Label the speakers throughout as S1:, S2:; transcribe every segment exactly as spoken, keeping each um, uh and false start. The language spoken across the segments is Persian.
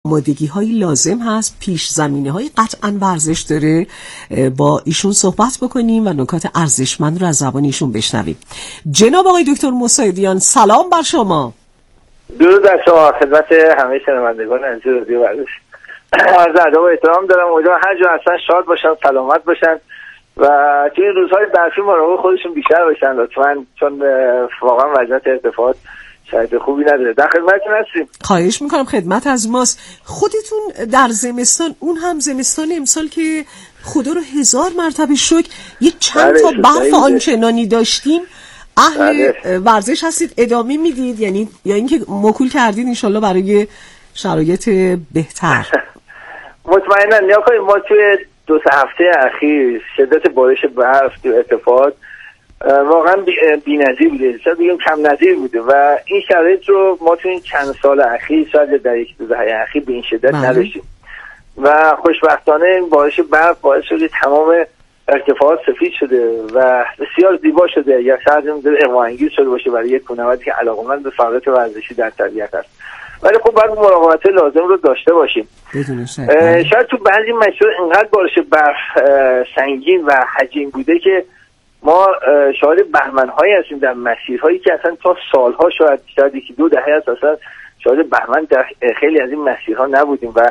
S1: آمادگی های لازم هست، پیش زمینه های قطعا ورزش داره. با ایشون صحبت بکنیم و نکات ارزشمند رو از زبان ایشون بشنویم. جناب آقای دکتر مساعدیان، سلام بر شما.
S2: درود بر شما، خدمت همه شنوندگان عزیز رادیو ورزش عرض ادب و احترام دارم. امیدوارم هر جا هستن شاد باشن، سلامت باشن و توی این روزهای برفی مراقب خودشون بیشتر باشن لطفاً، چون واقعا وضعیت ارتفاعات شاید خوبی نداره. در خدمتتون هستیم.
S1: خواهش میکنم، خدمت از ماست. خودتون در زمستان، اون هم زمستان امسال که خدا رو هزار مرتبه شکر یه چند تا برف آنچنانی داشتیم، اهل ورزش هستید، ادامه میدید یعنی یا اینکه موکول کردید انشالله برای شرایط بهتر؟
S2: مطمئنا نیا کنیم. ما توی دو سه هفته اخیر شدت بارش برف تو ارتفاعات واقعا بی‌نظیر بوده، شاید بگیم کم نظیر بوده و این شرایط رو ما تو این چند سال اخیر شاید در یک دو دهه اخیر به این شدت نداشتیم و خوشبختانه این بارش برف باعث شده تمام ارتفاعات سفید شده و بسیار زیبا شده. یا شاید اغوا انگیز شده باشه برای یک کوهنوردی که علاقه‌مند به فعالیت ورزشی در طبیعت است، ولی خب باید مراقبت لازم رو داشته باشیم. شاید تو بعضی مسائل اینقدر بارش برف سنگین و حجیم بوده که ما شاهد بهمن‌هایی هستیم در مسیرهایی که اصلا تا سالها شاید شاید یکی دو دهه است اصلا شاهد بهمن در خیلی از این مسیرها نبودیم و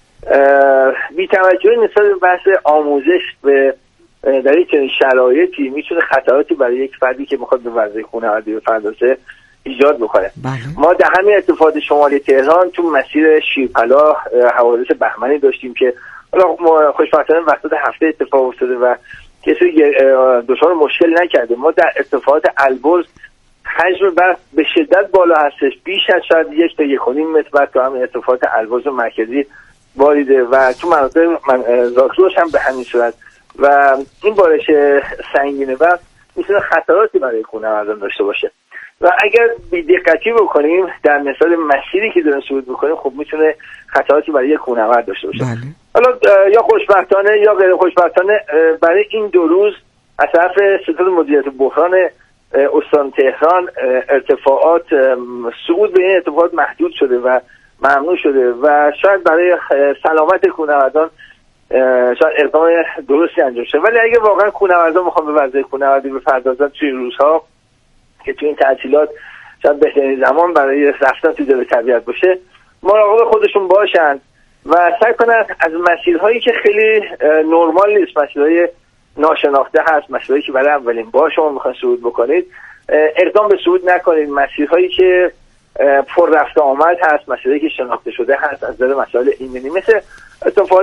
S2: بی توجهی نسبت به بحث آموزش به در این چنین شرایطی میتونه خطراتی برای یک فردی که میخواد به ورزش کوهنوردی بپردازه ایجاد بکنه. ما در همین ارتفاعات شمالی تهران تو مسیر شیرپلا حوادث بهمنی داشتیم که حالا خوشبختانه وسط هفته اتفاق افتاده و کسی دچار مشکل نکرده. ما در ارتفاعات البرز حجم برف به شدت بالا هستش، بیش از شاید یک تا یک و نیم متر برف تو همین ارتفاعات البرز مرکزی باریده و تو مناطق زاکروش هم به همین صورت و این بارش سنگین برف میتونه خطراتی برای کوهنوردان داشته باشه و اگر بی‌دقتی بکنیم در مثال مسیری که داریم صعود می‌کنیم خب میتونه خطراتی برای یک کوهنورد داشته باشه. بله. حالا یا خوشبختانه یا غیر خوشبختانه برای این دو روز از طرف ستاد مدیریت بحران استان تهران ارتفاعات صعود به این ارتفاعات محدود شده و ممنوع شده و شاید برای سلامت کوهنوردان شاید اقدام درستی انجام شه، ولی اگه واقعا کوهنوردان میخوان به ورزش کوهنوردی بپردازن توی روزها که توی این تعطیلات شاید بهترین زمان برای رفتن توی دل طبیعت باشه، مراقب خودشون باشن و سعی کنن از مسیرهایی که خیلی نرمال نیست، مسیرهای ناشناخته هست، مسیرهایی که برای اولین بار شما میخواین صعود بکنید اقدام به صعود نکنید. مسیرهایی که پر رفت آمد هست، مسیرهایی که شناخته شده هست از نظر مسائل ایمنی، مثل اتفاقات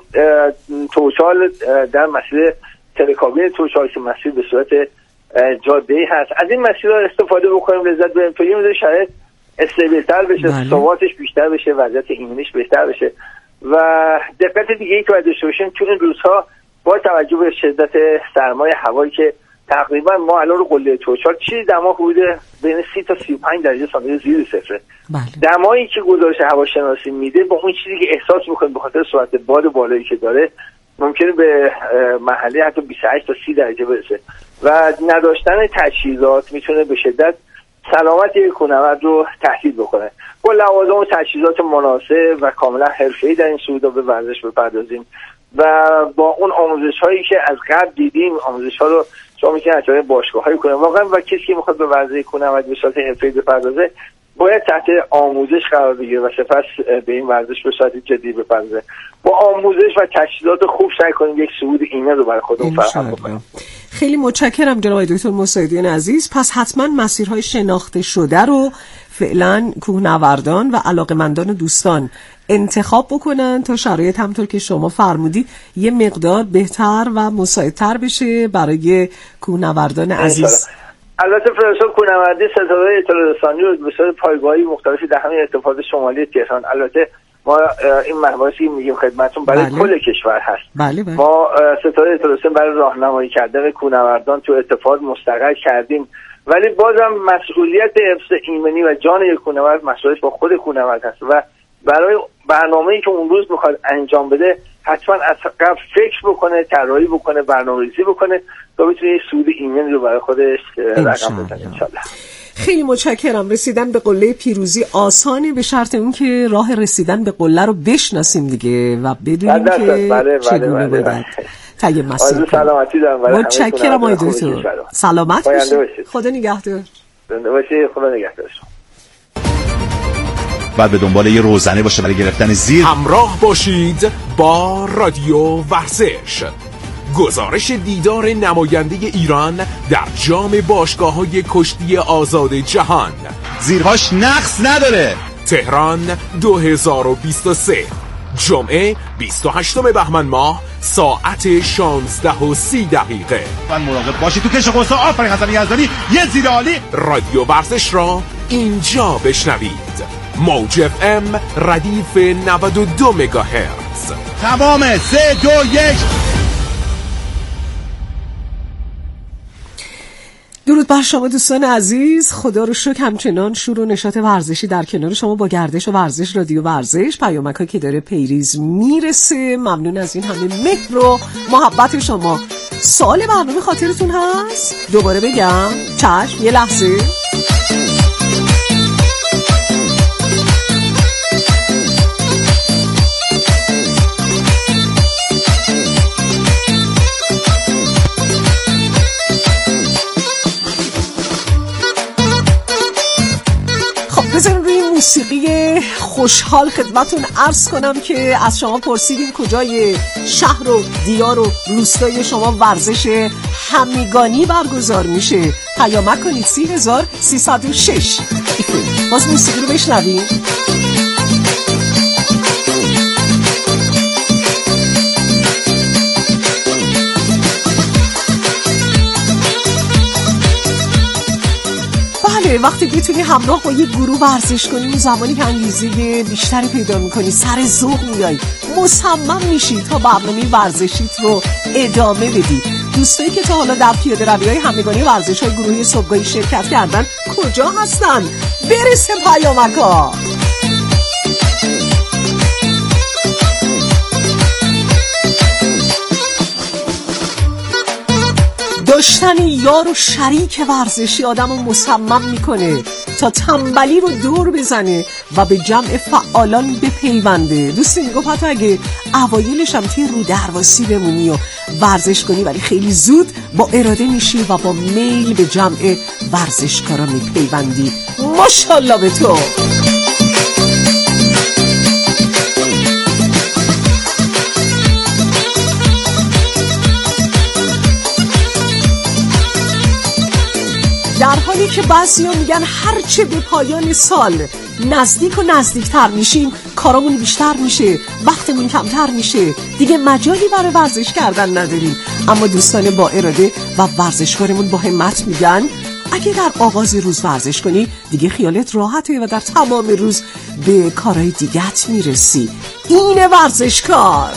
S2: توچال در مسیر تلکابین توچال که مسیر به صورت جاده‌ای هست، از این مسیرها استفاده بکنیم، لذت ببریم تا یه مقدار شاید استیبل‌تر بشه، ثباتش بیشتر بشه، وضعیت ایمنیش بهتر بشه. و دقت دیگه ای که باید داشته باشیم تو این روزها با توجه به شدت سرمای هوایی که تقریبا ما الان رو قله توچال چیزی دما حدود بین سی تا سی و پنج درجه سانتیگراد زیر صفره. دمایی که گزارش هواشناسی میده با اون چیزی که احساس میکنیم به خاطر سرعت باد بالایی که داره ممکنه به محله حتی بیست و هشت تا سی درجه برسه و نداشتن تجهیزات میتونه به شدت سلامت یک کوهنورد رو تهدید بکنه. با لوازم و تجهیزات مناسب و کاملا حرفه‌ای در این صعودا به ورزش بپردازیم و با اون آموزش هایی که از قبل دیدیم، آموزش ها رو شما میتونید از طریق باشگاه هایی کنیم واقعا و کسی که میخواد به ورزش کوهنوردی به صورت حرفه‌ای بپردازه باید تحت آموزش قرار بگیره و سپس به این ورزش به صورت جدی بپردازه. با آموزش و تجهیزات خوب سعی کنیم یک صعود ایمن رو برای خودمون فراهم بکنیم.
S1: خیلی متشکرم جناب دکتر مساعدیان عزیز. پس حتما مسیرهای شناخته شده رو فعلا کوهنوردان و علاقه‌مندان دوستان انتخاب بکنن تا شرایط همونطور که شما فرمودید یه مقدار بهتر و مساعدتر بشه برای کوهنوردان عزیز.
S2: البته پروفسور کوهنوردی ستاره اطلاع رسانی رو به صورت پایگاهی مختلفی در همین ارتفاعات شمالی تهران، البته ما این مباحثی میگیم خدمتتون برای بله. کل کشور هست.
S1: بله بله.
S2: ما ستاره اطلاع رسانی برای راهنمایی کردن کوهنوردان تو ارتفاعات مستقر کردیم، ولی بازم مسئولیت حفظ ایمنی و جان یک کوهنورد مسئولیتش با خود کوهنورد هست و برای برنامه‌ای که اون روز میخواد انجام بده حتما از قبل فکر بکنه، طراحی بکنه، برنامه‌ریزی بکنه تا بتونه صعود ایمن رو برای خودش رقم بزنه ان شاء الله.
S1: خیلی متشکرم. رسیدن به قله پیروزی آسانه به شرط اون که راه رسیدن به قله رو بشناسیم دیگه و بدونیم که
S2: بله بله
S1: چگونه
S2: بله
S1: باید طی مسیر
S2: آرزو سلامتی دارم برای
S1: متشکرم آقای دکتر. سلامت باشید. خدا نگهدار.
S2: زنده باشید. خدا نگهدار.
S3: بعد به دنبال یه روزنه باشه برای گرفتن زیر.
S4: همراه باشید با رادیو ورزش. گزارش دیدار نماینده ایران در جام باشگاه‌های کشتی آزاد جهان.
S3: زیرهاش نقص نداره.
S4: تهران دو هزار و بیست و سه، جمعه بیست و هشتم بهمن ماه ساعت شانزده و سی دقیقه.
S3: من مراقب باشی تو کش قوسا. آفرین حسن یزدانی، یه زیر عالی.
S4: رادیو ورزش را اینجا بشنوید. موج اف ام ردیف نود و دو مگاهرتز.
S3: تمامه. سه دو یک.
S1: درود بر شما دوستان عزیز. خدا رو شکر همچنان شور و نشاط ورزشی در کنار شما با گردش و ورزش رادیو ورزش. پیامک‌ها که داره پیریز میرسه. ممنون از این همه مهر و محبت شما. سوال برنامه خاطرتون هست؟ دوباره بگم؟ چشم. یه لحظه. موسیقی خوشحال خدمتون عرض کنم که از شما پرسیدیم کجای شهر و دیار و روستای شما ورزش همگانی برگزار میشه. پیامک کنید سی هزار سیصد و شش. باز موسیقی رو بشنویم. وقتی بتونی همراه با یه گروه ورزش کنی، اون زمانی که انگیزه بیشتری پیدا میکنی، سر ذوق میای، مصمم میشی تا برنامه ورزشیت رو ادامه بدی. دوستایی که تا حالا در پیاده روی‌های همگانی ورزش‌های گروهی صبحگاهی شرکت کردن کجا هستن؟ برسه پیامک‌ها. داشتن یار و شریک ورزشی آدم رو مصمم میکنه تا تنبلی رو دور بزنه و به جمع فعالان بپیونده. دوستی میگفت حتی اگه اوایلش هم توی رو درواسی بمونی و ورزش کنی، ولی خیلی زود با اراده میشی و با میل به جمع ورزشکارا میپیوندی. ماشاءالله به تو. در حالی که بعضیا میگن هرچه به پایان سال نزدیک و نزدیکتر میشیم کارامون بیشتر میشه، وقتمون کمتر میشه، دیگه مجالی برای ورزش کردن نداریم. اما دوستان با اراده و ورزشکارمون با همت میگن اگه در آغاز روز ورزش کنی دیگه خیالت راحته و در تمام روز به کارهای دیگت میرسی. این ورزشکار.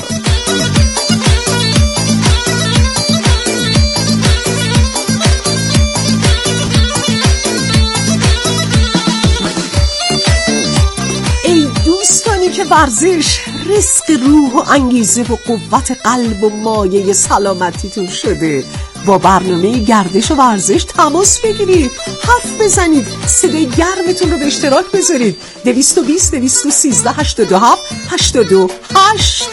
S1: که ورزش رزق روح و انگیزه و قوت قلب و مایه سلامتیتون شده، با برنامه گردش و ورزش تماس بگیرید، حرف بزنید، صدای گرمتون رو به اشتراک بذارید. دویست و بیست دویست و سیزده هشتاد و هفت هشتاد و هشت.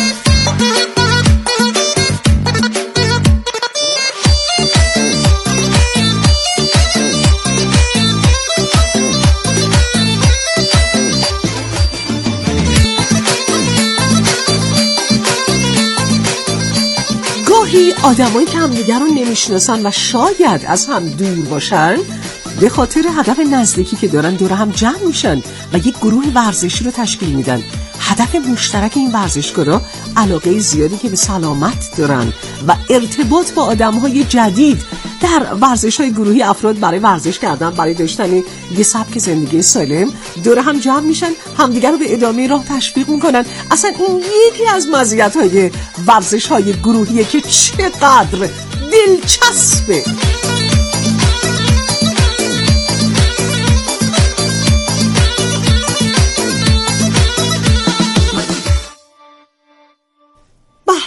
S1: آدمایی که همدیگر رو نمیشناسن و شاید از هم دور باشن، به خاطر هدف نزدیکی که دارن دور هم جمع میشن و یک گروه ورزشی رو تشکیل میدن. هدف مشترک این ورزشکارا علاقه زیادی که به سلامت دارن و ارتباط با آدمهای جدید. در ورزش‌های گروهی افراد برای ورزش کردن، برای داشتن یه سبک زندگی سالم دور هم جمع میشن، همدیگر رو به ادامه راه تشویق میکنن. اصلا این یکی از مزیت‌های ورزش‌های گروهیه که چقدر دلچسبه.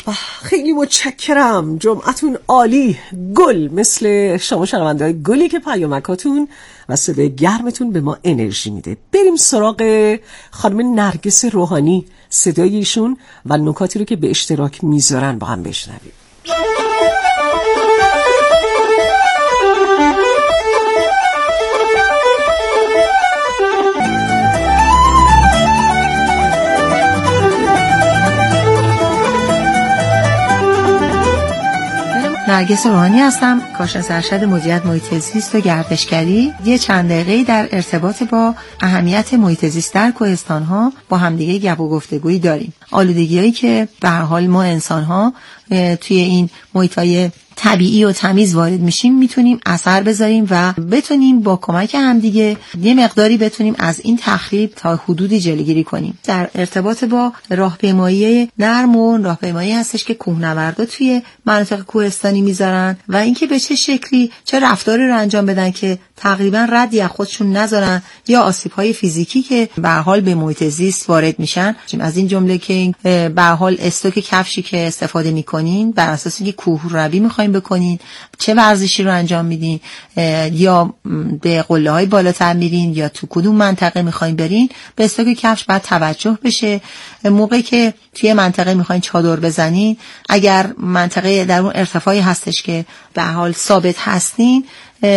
S1: خیلی متشکرم، جمعتون عالی. گل مثل شما شنونده‌های گلی که پیامکاتون و صدای گرمتون به ما انرژی میده. بریم سراغ خانم نرگس روحانی، صدای ایشون و نکاتی رو که به اشتراک میذارن با هم بشنویم.
S5: نرگس روحانی هستم، کارشناس ارشد مدیریت محیط زیست و گردشگری. یه چند دقیقه‌ای در ارتباط با اهمیت محیط زیست در کوهستان‌ها با همدیگه گپ و گفتگویی داریم. آلودگی‌هایی که به هر حال ما انسان‌ها توی این محیط‌های طبیعی و تمیز وارد میشیم میتونیم اثر بذاریم و بتونیم با کمک همدیگه یه مقداری بتونیم از این تخریب تا حدودی جلوگیری کنیم. در ارتباط با راهپیمایی نرم و راهپیمایی هستش که کوهنوردا توی مناطق کوهستانی میذارن و اینکه به چه شکلی چه رفتاری رو انجام بدن که تقریبا ردی از خودشون نذارن یا آسیب‌های فیزیکی که به هر حال به محیط زیست وارد میشن. از این جمله که به هر حال استوک کفشی که استفاده میکنین بر اساس اینکه کوهروی میخواین بکنین، چه ورزشی رو انجام میدین، یا به قله‌های بالاتر میرین یا تو کدوم منطقه میخواین برین، به استوک کفش باید توجه بشه. موقعی که توی منطقه میخواین چادر بزنین، اگر منطقه در اون ارتفاعی هستش که به هر حال ثابت هستین،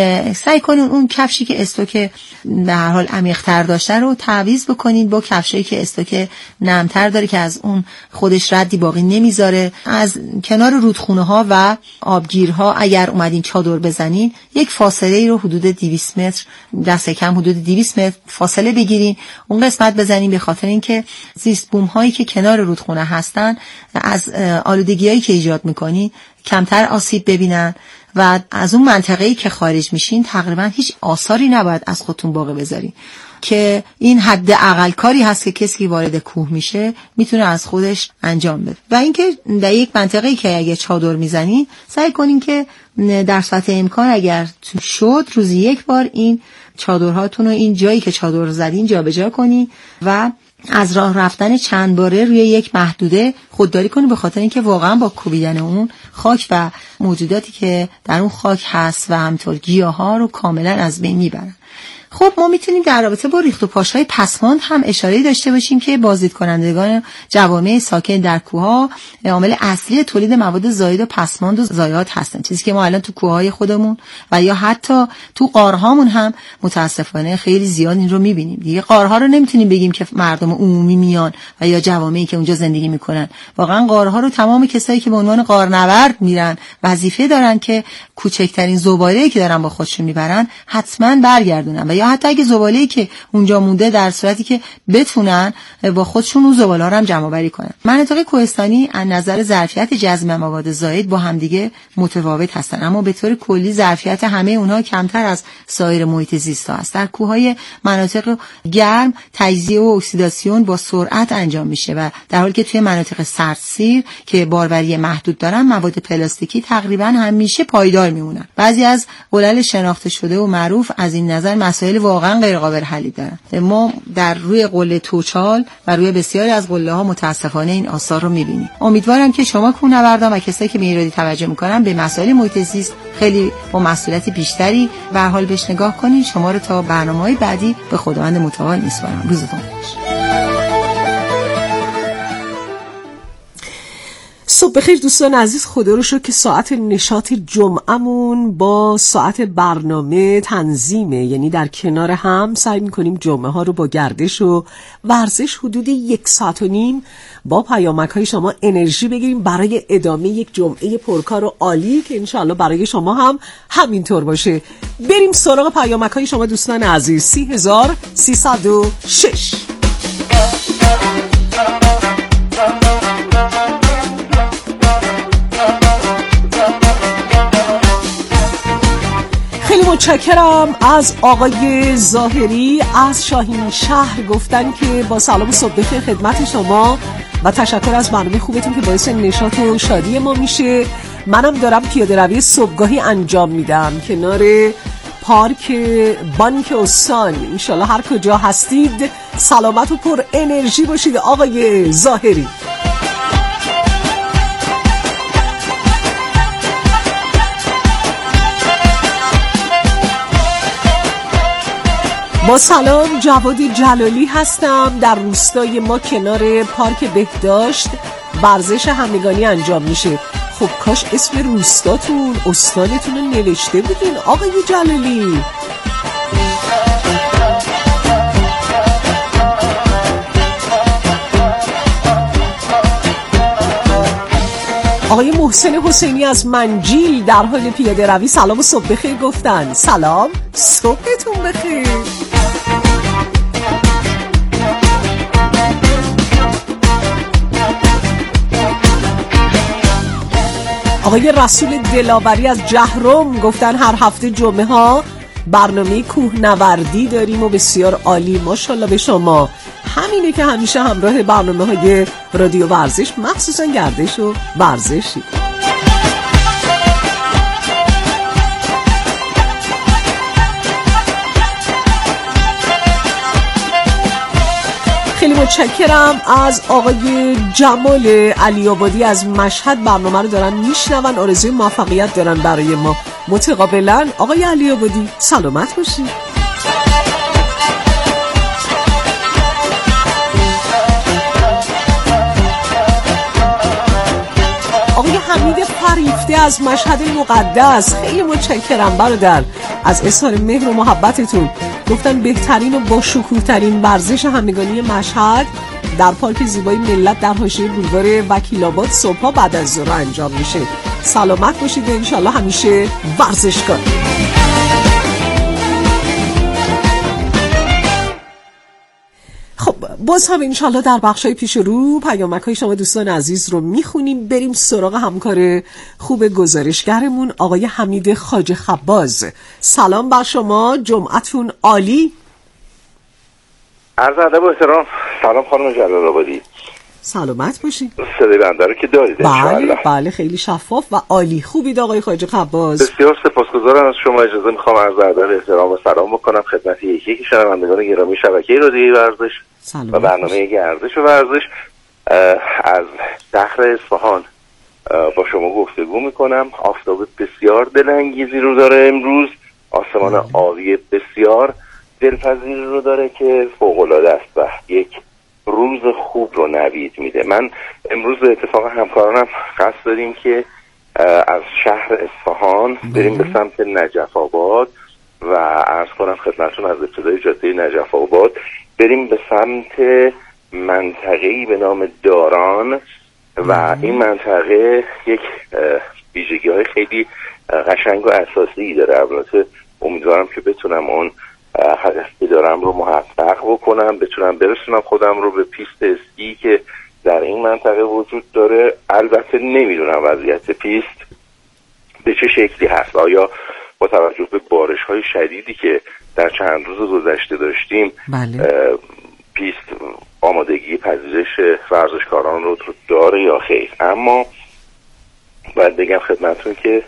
S5: سعی کنین اون کفشی که استوک به هر حال عمیق‌تر داشته رو تعویض بکنین با کفشایی که استوک نرم‌تر داره که از اون خودش ردی باقی نمیذاره. از کنار رودخونه‌ها و آبگیرها اگر اومدین چادر بزنین، یک فاصله رو حدود دویست متر، دست کم حدود دویست متر فاصله بگیرین، اون قسمت بزنین، به خاطر اینکه زیست بوم‌هایی که کنار رودخونه هستن از آلودگی‌هایی که ایجاد می‌کنین کمتر آسیب ببینن و از اون منطقه‌ای که خارج میشین تقریبا هیچ آثاری نباید از خودتون باقی بذارین، که این حد اقل کاری هست که کسی وارد کوه میشه میتونه از خودش انجام بده. و اینکه در یک منطقه‌ای که اگه چادر میزنین سعی کنین که در سطح امکان اگر شد روزی یک بار این چادرهاتون رو این جایی که چادر زدین جابجا کنین و از راه رفتن چند باره روی یک محدوده خودداری کنید، به خاطر اینکه واقعا با کوبیدن اون خاک و موجوداتی که در اون خاک هست و همینطور گیاها رو کاملا از بین میبرن. خب ما میتونیم در رابطه با ریخت و پاش‌های پسماند هم اشاره داشته باشیم که بازدید کنندگان جوامع ساکن در کوه‌ها عامل اصلی تولید مواد زائد و پسماند و ضایعات هستن، چیزی که ما الان تو کوه‌های خودمون و یا حتی تو غارهامون هم متاسفانه خیلی زیاد این رو می‌بینیم. دیگه غارها رو نمیتونیم بگیم که مردم عمومی میان و یا جوامعی که اونجا زندگی میکنن. واقعا غارها رو تمام کسایی که به عنوان غارنورد میرن وظیفه دارن که کوچکترین زباله‌ای که دارن با خودشون میبرن حتما برگردونن، و یا حتی اگه زباله‌ای که اونجا مونده در صورتی که بتونن با خودشون اون زباله‌ها رو هم جمع آوری کنن. مناطق کوهستانی از نظر ظرفیت جذب مواد زائد با همدیگه متفاوت هستن، اما به طور کلی ظرفیت همه اونها کمتر از سایر محیط زیست ها است. در کوههای مناطق گرم تجزیه و اکسیداسیون با سرعت انجام میشه و در حالی که توی مناطق سردسیر که باروری محدود دارن مواد پلاستیکی تقریبا همیشه پایدار میمونن. بعضی از قلل شناخته شده و معروف از این نظر مسائل واقعا غیر قابل حلی دارن. ما در روی قله توچال و روی بسیاری از قله ها متاسفانه این آثار رو میبینیم. امیدوارم که شما کوهنوردان و کسایی که به این رادیو توجه میکنن به مسائل محیط زیست خیلی با مسئولیت بیشتری به هر حال بهش نگاه کنین. شما رو تا برنامه‌های بعدی به خداوند متعال میسپارم. روزتون خوش.
S1: صبح بخیر دوستان عزیز، خدا رو شکر که ساعت نشاط جمعمون با ساعت برنامه تنظیمه، یعنی در کنار هم سعی میکنیم جمعه ها رو با گردش و ورزش حدود یک ساعت و نیم با پیامک های شما انرژی بگیریم برای ادامه یک جمعه پرکار و عالی که انشاءالله برای شما هم همینطور باشه. بریم سراغ پیامک های شما دوستان عزیز. سی هزار سیصد و شش. خیلی متشکرم از آقای ظاهری از شاهین شهر، گفتن که با سلام صبح بخیر خدمت شما و تشکر از برنامه خوبتون که باعث نشاط و شادی ما میشه. منم دارم پیاده روی صبحگاهی انجام میدم کنار پارک بانک استان. انشالله هر کجا هستید سلامت و پر انرژی باشید آقای ظاهری. با سلام، جواد جلالی هستم. در روستای ما کنار پارک بهداشت ورزش همگانی انجام میشه. خب کاش اسم روستاتون استانتون رو نوشته بودین آقای جلالی. آقای محسن حسینی از منجیل در حال پیاده روی سلام و صبح بخیر گفتن. سلام، صبحتون بخیر. آقای رسول دلاوری از جهرم گفتن هر هفته جمعه ها برنامه کوهنوردی داریم و بسیار عالی، ماشاءالله به شما. همینه که همیشه همراه برنامه های رادیو ورزش مخصوصا گردش و ورزشی. خیلی متشکرم از آقای جمال علی آبادی از مشهد، برنامه رو دارن میشنون، آرزوی موفقیت دارن برای ما. متقابلا آقای علی آبادی سلامت باشید. آقای حمید فریفته از مشهد مقدس، خیلی متشکرم برادر از اظهار مهر و محبتتون. گفتن بهترین و با شکوه ترین ورزش همگانی مشهد در پارک زیبای ملت در حاشیه بولوار وکیل آباد صبحا بعد از ظهر انجام میشه. سلامت باشید و انشالله همیشه ورزشکار. خب باز هم انشالله در بخشای پیش رو پیامک های شما دوستان عزیز رو میخونیم. بریم سراغ همکار خوب گزارشگرمون آقای حمید خواجه خباز. سلام بر شما، جمعتون عالی.
S6: عرض ادب و احترام. سلام خانم جلال آبادی.
S1: سلامت باشید.
S6: صدای بنده رو که دارید انشالله.
S1: بله بله خیلی شفاف و عالی. خوبید آقای خواجه خباز؟
S6: بسیار سپاسگزارم از شما. اجازه میخوام عرض ادب و احترام و سلام بکنم خدمت یکی یکی شنوندگان گرامی شبکه رادیویی ورزش و برنامه گردش و ورزش. از شهر اصفهان با شما گفتگو میکنم. آفتاب بسیار دلانگیزی رو داره امروز، آسمان آبی بسیار دلپذیری رو داره که فوق العاده است و یک روز خوب رو نوید میده. من امروز به اتفاق همکارانم قصد داریم که از شهر اصفهان بریم به سمت نجف آباد و عرض کنم خدمتتون از ابتدای جاده نجف آباد بریم به سمت منطقه‌ای به نام داران و این منطقه یک ویژگی‌های خیلی قشنگ و اساسی داره. البته امیدوارم که بتونم اون هدفی دارم رو محقق بکنم، بتونم برسونم خودم رو به پیست اسکی که در این منطقه وجود داره. البته نمیدونم وضعیت پیست به چه شکلی هست. آیا با توجه به بارش های شدیدی که در چند روز گذشته داشتیم بله. پیست آمادگی پذیرش ورزشکاران رو داره یا خیر؟ اما باید بگم خدمتون که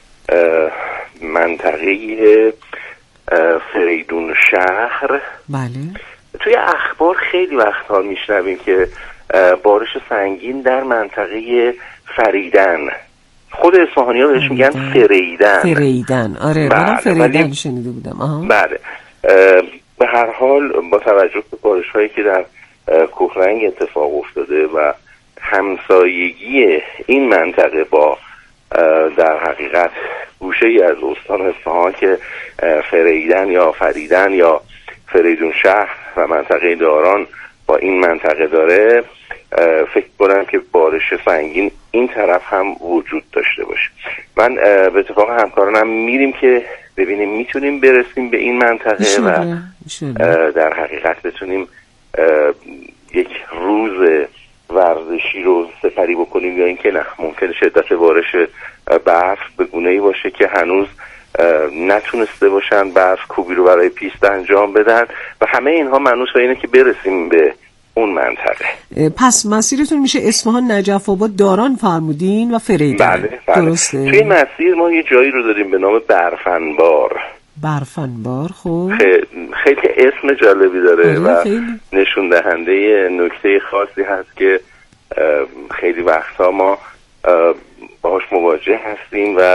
S6: منطقه فریدون شهر بله. توی اخبار خیلی وقتها میشنویم که بارش سنگین در منطقه فریدن، خود اصفهانی ها بهش میگن فریدن
S1: فریدن آره من فریدن شنیده بودم. آها.
S6: بله. به هر حال با توجه به بارش هایی که در کوهرنگ اتفاق افتاده و همسایگی این منطقه با در حقیقت گوشه ای از استان اصفهان که فریدن یا فریدن یا فریدون شهر و منطقه داران با این منطقه داره، فکر کنم که بارش سنگین این طرف هم وجود داشته باشه. من به اتفاق همکارانم میریم که ببینیم میتونیم برسیم به این منطقه و در حقیقت بتونیم یک روز ورزشی رو سپری بکنیم یا اینکه نه ممکنه شدت بارش برف به گونه‌ای باشه که هنوز نتونسته باشن برف کوبی رو برای پیست انجام بدن و همه اینها منوط به اینه که برسیم به اون منطقه.
S1: پس مسیرتون میشه اصفهان، نجف آباد، داران فرمودین و فریدون.
S6: بله بله.
S1: درسته.
S6: توی مسیر ما یه جایی رو داریم به نام برفنبار.
S1: برفنبار خب
S6: خیلی اسم جالبی داره و خیلی نشون دهنده نکته خاصی هست که خیلی وقتا ما باهاش مواجه هستیم و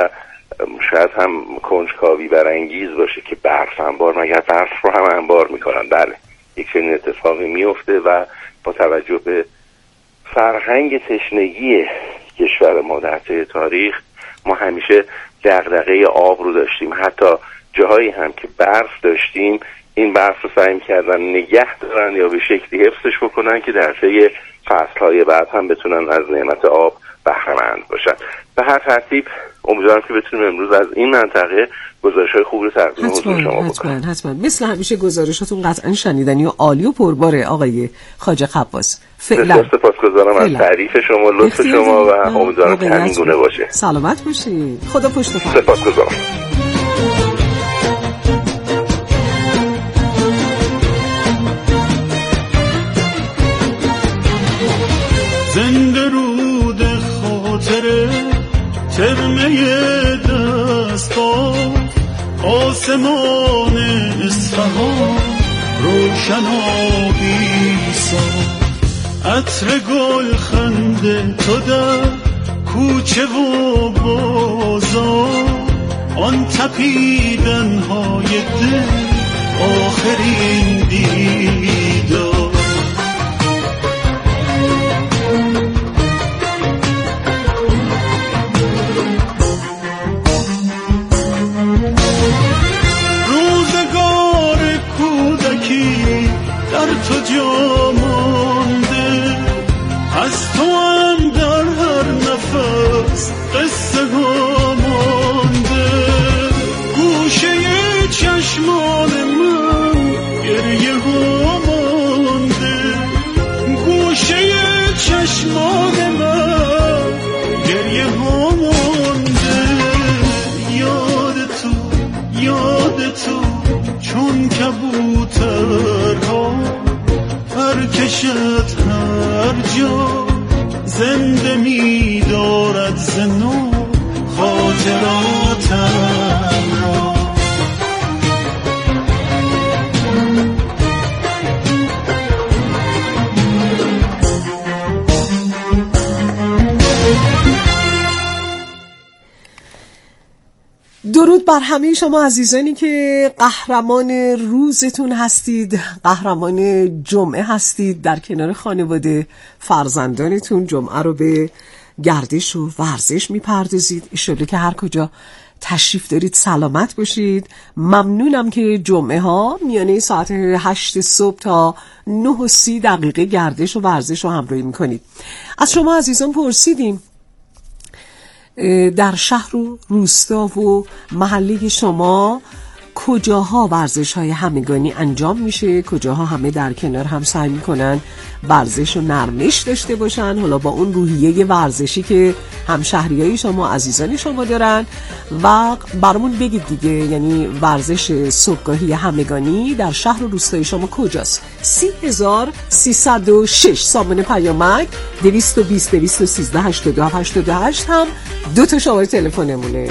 S6: شاید هم کنجکاوی برانگیز باشه که برف انبار، مگر برف رو هم انبار میکنن؟ بله، یک چنین اتفاقی میفته و با توجه به فرهنگ تشنگی کشور ما در طی تاریخ ما همیشه دغدغه آب رو داشتیم. حتی جاهایی هم که برف داشتیم این برف رو سعی می‌کردن نگه دارن یا به شکلی حفظش بکنن که در طی فصل‌های بعد هم بتونن از نعمت آب بهره‌مند باشن. به هر ترتیب امیدوارم که بتونیم امروز از این منطقه گزارش‌های خوب رو تقدیم حضور شما بکنیم.
S1: حتما حتما مثل همیشه گزارشاتون قطعا شنیدنی و عالی و پرباره آقای خواجه خواص.
S6: فعلا سپاسگزارم از تعریف شما، لطف شما و امیدوارم که همین گونه باشه.
S1: سلامت باشید. خدا پشت پا.
S6: سپاسگزارم.
S7: زنده رود خاطره ترمه دستا، آسمان اصفهان روشن و بی‌سان، عطر گل خنده تو در کوچه و بازار، آن تپیدن های دل آخرین دیدار. در تو جا مانده، از تو هم در هر نفس قصه ها مانده، گوشه چشمان من گریه ها مانده، گوشه چشمان من گریه ها مانده. یاد تو یاد تو چون کبوترها پر کشد هر جا، زنده می دارد ز نو خاطراتم را.
S1: درود بر همه شما عزیزانی که قهرمان روزتون هستید، قهرمان جمعه هستید، در کنار خانواده فرزندانتون جمعه رو به گردش و ورزش میپردازید. انشالله که هر کجا تشریف دارید سلامت باشید. ممنونم که جمعه ها میانه ساعت هشت صبح تا نه و سی دقیقه گردش و ورزش رو همراهی میکنید. از شما عزیزان پرسیدیم در شهر و روستا و محله شما کجاها ورزش های همگانی انجام میشه، کجاها همه در کنار هم سعی میکنن ورزش و نرمش داشته باشن، حالا با اون روحیه ورزشی که همشهریای شما عزیزان شما دارن و برامون بگید دیگه، یعنی ورزش صبحگاهی همگانی در شهر و روستای شما کجاست؟ سی هزار سیصد و شش سامانه پیامک دویست و بیست دویست و سیزده هشتاد و هفت هشتاد و هشت هم دو تا شماره تلفنمونه.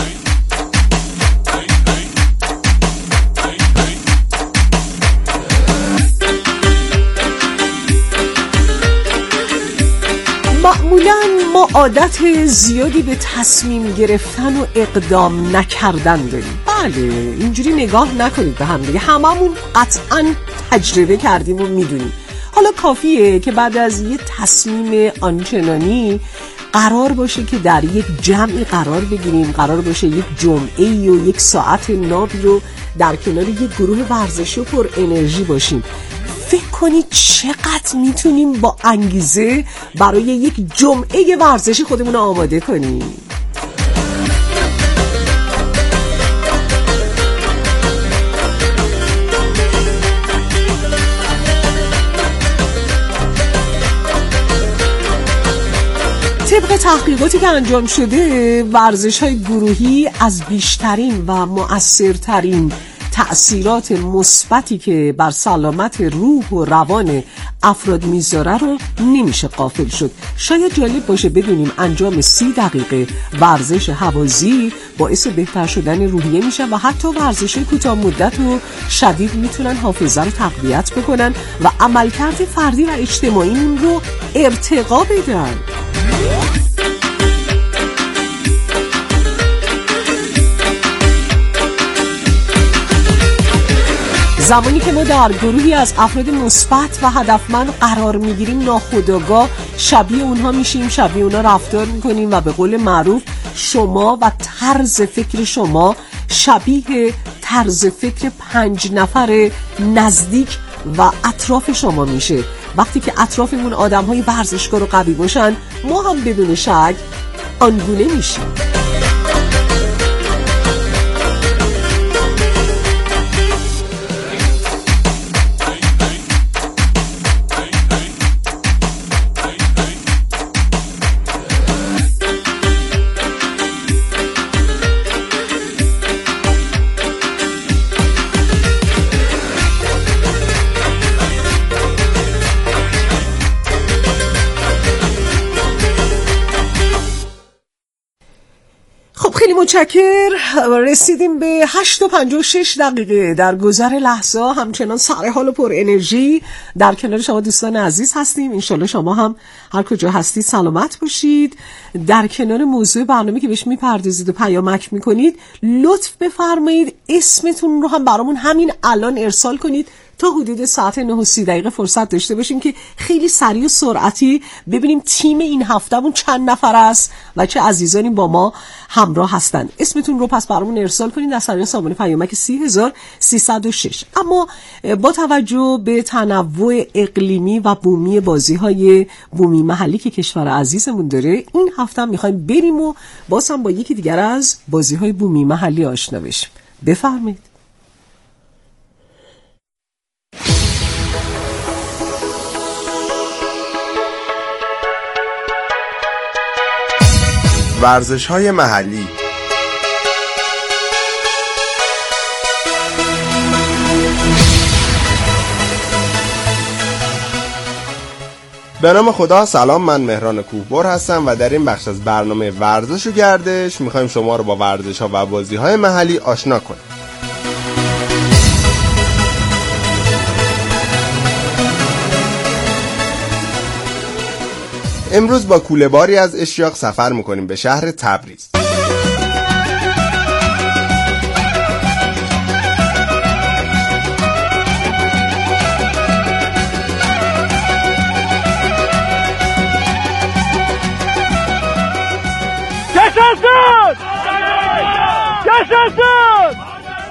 S1: معمولا ما عادت زیادی به تصمیم گرفتن و اقدام نکردن داریم. بله، اینجوری نگاه نکنید به هم دیگه، هممون قطعا تجربه کردیم و میدونیم. حالا کافیه که بعد از یه تصمیم آنچنانی قرار باشه که در یک جمعی قرار بگیریم، قرار باشه یک جمعه‌ای و یک ساعت نابی رو در کنار یک گروه ورزشی و پر انرژی باشیم. فکر کنید چقدر میتونیم با انگیزه برای یک جمعه ورزشی خودمون رو آماده کنیم. طبق تحقیقاتی که انجام شده، ورزش‌های گروهی از بیشترین و مؤثرترین تأثیرات مثبتی که بر سلامت روح و روان افراد میذاره رو نمیشه غافل شد. شاید جالب باشه بدونیم انجام سی دقیقه ورزش هوازی باعث بهتر شدن روحیه میشه و حتی ورزش کوتاه مدت و شدید میتونن حافظه رو تقویت بکنن و عملکرد فردی و اجتماعی رو ارتقا بدن. زمانی که ما در گروهی از افراد مثبت و هدفمند قرار میگیریم ناخودآگاه شبیه اونها میشیم، شبیه اونها رفتار میکنیم و به قول معروف شما و طرز فکر شما شبیه طرز فکر پنج نفر نزدیک و اطراف شما میشه. وقتی که اطرافمون آدم‌های ورزشکار و قوی باشن ما هم بدون شک آنگونه میشیم. متشکر. رسیدیم به هشت و پنجاه و شش دقیقه. در گذر لحظه همچنان سر حال و پر انرژی در کنار شما دوستان عزیز هستیم. انشالله شما هم هر کجا هستید سلامت باشید. در کنار موضوع برنامه که بهش میپردازید و پیامک میکنید لطف بفرمایید اسمتون رو هم برامون همین الان ارسال کنید تا حدود ساعت نه و سی دقیقه فرصت داشته باشیم که خیلی سریع و سرعتی ببینیم تیم این هفتهمون چند نفر است و چه عزیزانی با ما همراه هستن. اسمتون رو پس برامون ارسال کنید در سریع سامانه پیامک سی هزار سیصد و شش. اما با توجه به تنوع اقلیمی و بومی بازی‌های بومی محلی که کشور عزیزمون داره این هفته هم می‌خوایم بریم و باز هم با یکی دیگر از بازی‌های بومی محلی آشنا بشیم. بفرمایید.
S8: ورزش‌های محلی. به نام خدا. سلام، من مهران کوهبر هستم و در این بخش از برنامه ورزش و گردش میخوایم شما رو با ورزش‌ها و بازی‌های محلی آشنا کنیم. امروز با کوله باری از اشتیاق سفر میکنیم به شهر تبریز.
S9: کشفتون! کشفتون!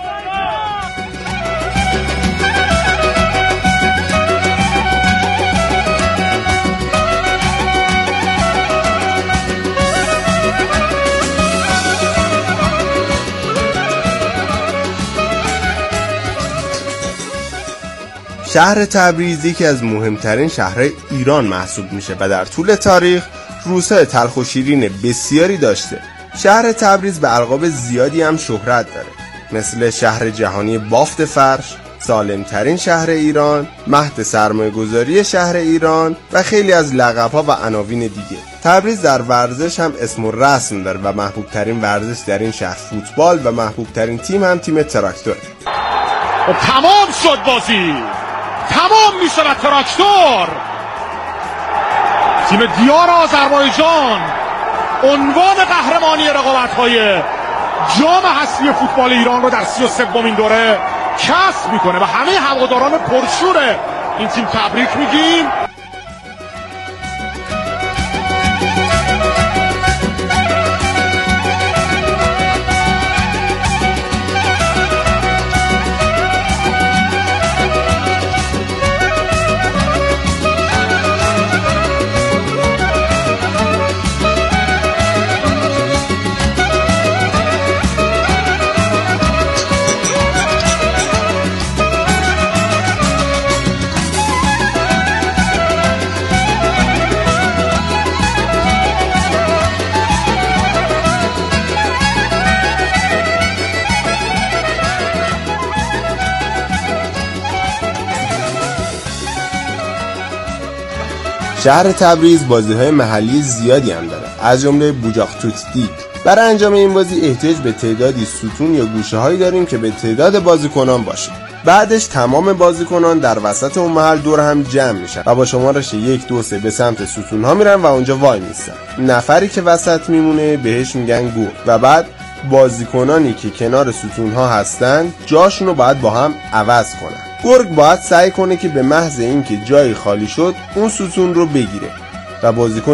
S8: شهر تبریز یکی از مهمترین شهرهای ایران محسوب میشه و در طول تاریخ روزهای تلخ و شیرین بسیاری داشته. شهر تبریز به القاب زیادی هم شهرت داره، مثل شهر جهانی بافت فرش، سالمترین شهر ایران، مهد سرمایه‌گذاری شهر ایران و خیلی از لقب‌ها و عناوین دیگه. تبریز در ورزش هم اسم و رسم داره و محبوب ترین ورزش در این شهر فوتبال و محبوب ترین تیم هم تیم تراکتوره.
S3: تمام شد بازی، تمام می شود تراکتور. تیم دیار آذربایجان عنوان قهرمانی رقابت‌های جام حذفی فوتبال ایران رو در سی و سومین دوره کسب میکنه و همه هواداران پرشور این تیم تبریک میگیم.
S8: شهر تبریز بازی‌های محلی زیادی هم داره، از جمله بوجاق توتدی. برای انجام این بازی احتیاج به تعدادی ستون یا گوشه‌هایی داریم که به تعداد بازیکنان باشه. بعدش تمام بازیکنان در وسط اون محل دور هم جمع میشن و با شمارش یک دو سه به سمت ستون‌ها میرن و اونجا وای میستن. نفری که وسط میمونه بهش میگن گل و بعد بازیکنانی که کنار ستون‌ها هستن جاشون رو باید با هم عوض کنن. گرگ باید سعی کنه که به محض اینکه جایی خالی شد اون ستون رو بگیره و بازیکن